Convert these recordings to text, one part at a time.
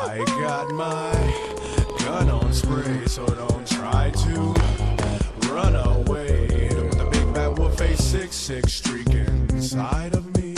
I got my gun on spray, so don't try to run away. With the big bad wolf face 6'6" streaking inside of me.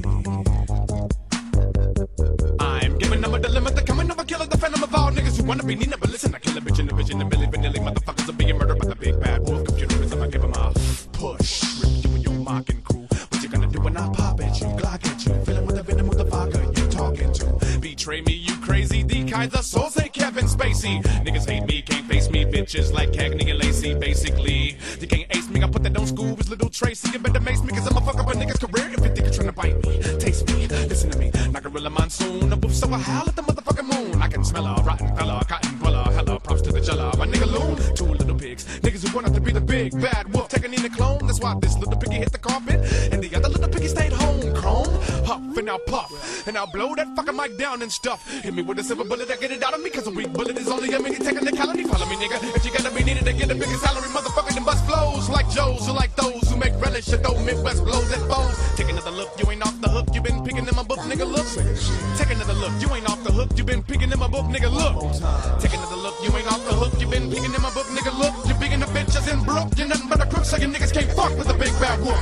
I'm giving them a dilemma, the coming of a killer, the phantom of all niggas who wanna be Nina, but listen, I kill a bitch in the vision, and Milli Vanilli motherfuckers are being murdered by the big bad wolf computerism. I give them a push, rip you and your mocking crew. What you gonna do when I pop at you, Glock at you, fill it with the venom of the vodka you talking to? Betray me, you crazy, D. Kaiser, so say Kevin Spacey. Niggas hate me, can't face me, bitches like Cagney and Lacey, basically. You can't ace me, I put that on school with little Tracy. You better mace me, cause I'ma fuck up a nigga's career if you think you're trying to bite me. Taste me, listen to me, not Gorilla Monsoon. A woof, so I howl at the motherfucking moon. I can smell a rotten fella, a cotton dweller, hella props to the jella. My nigga loon, two little pigs, niggas who want us to be the big bad wolf, taking in the clone. That's why this little piggy hit the carpet, and the other little piggy stayed home. Chrome, huff, and I'll puff, and I'll blow that fucking mic down and stuff. Hit me with a silver bullet, I get it out of me, cause a weak bullet is only a mini technicality. Follow me, nigga, if you gotta be needed to get a bigger salary, motherfucker, then bust flows like Joe's, or like those who make relish of those Midwest blows at foes. Take another look, you ain't off the hook, you been picking in my book, nigga, look. Take another look, you ain't off the hook, you been picking in my book, nigga, look. Take another look, you ain't off the hook, you been picking in my book, nigga, look. You biggin' the bitches in Brook, you're nothing but a crook, so you niggas can't fuck with the big bad wolf.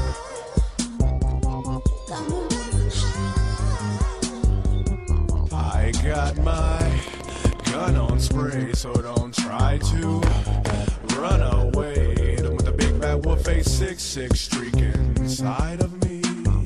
I got my gun on spray, so don't try to run away. With the big bad wolf face 6'6" streaking inside of me.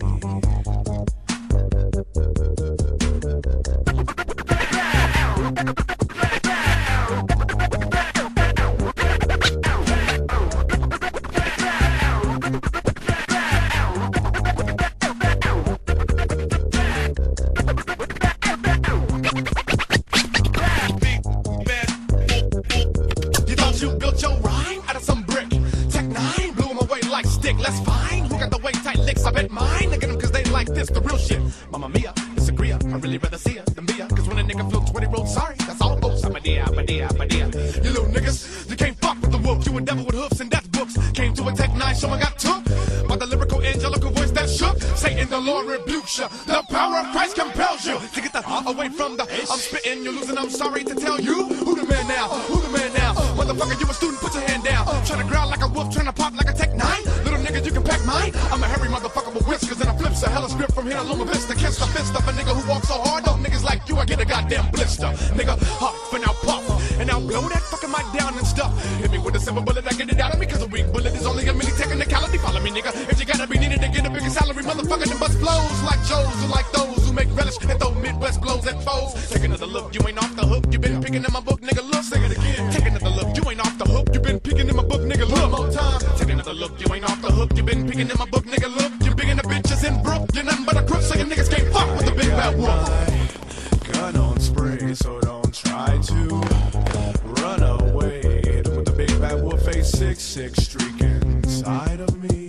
Let's find who got the way tight licks. I bet mine. I get them cause they like this, the real shit. Mamma mia, disagree. I really rather see her than Mia. Cause when a nigga flew 20 roads, sorry, that's all it goes. I'm a dear. You little niggas, you can't fuck with the wolf. You a devil with hoofs and that's books. Came to attack 9, so I got took by the lyrical angelical voice that shook. Satan the Lord rebukes you. The power of Christ compels you to get the away from the I'm spitting, you're losing, I'm sorry to tell you. Who the man now? Who the man now? Motherfucker, you a student, put your hand down. Trying to growl like a wolf, trying to pop like a Tech 9. Little nigga, you can pack mine. I'm a hairy motherfucker with whiskers and a flips. A hella script from here to Loma Vista. Kiss the fist of a nigga who walks so hard. Don't niggas like you, I get a goddamn blister. Nigga, huff and I'll puff. And I'll blow that fucking mic down and stuff. Hit me with a silver bullet, I get it out of me. Cause a weak bullet is only a mini technicality. Follow me, nigga. If you gotta be needed to get a bigger salary, motherfucker, then bust flows like Joe's or like those who make relish and throw Midwest blows at foes. Take another look, you ain't off the hook. You been picking in my book, nigga, look. Say it again. Take another look, you ain't off the hook. You been picking in my book, nigga, look. One more time. Take another look, you ain't off the hook. You been picking in my book, nigga, look. You biggin' the bitches in Brook. You're nothing but a crook, so you niggas can't fuck with the big bad wolf. Gun on spray, so don't try to run away. With the big bad wolf face 6'6" streaking inside of me.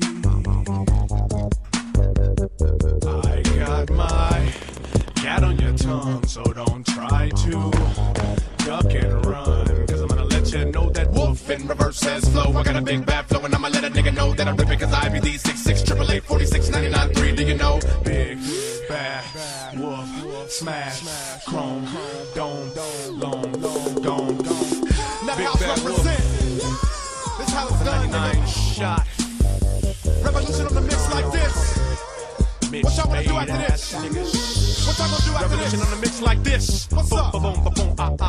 I got my cat on your tongue, so don't try to duck and run. Cause I'm gonna let you know that wolf in reverse says flow. I got a big bad flow and I'ma let a nigga know that I rip it cause I be the 66 888 46 99 3. Do you know? Big bad wolf smash chrome dome long dome. Now the house represent. This how it's done, nigga. Shot. Revolution on the mix like this. What y'all wanna do after this? What y'all gonna do after this? Revolution on the mix like this. What's up? Boom, boom, boom, boom.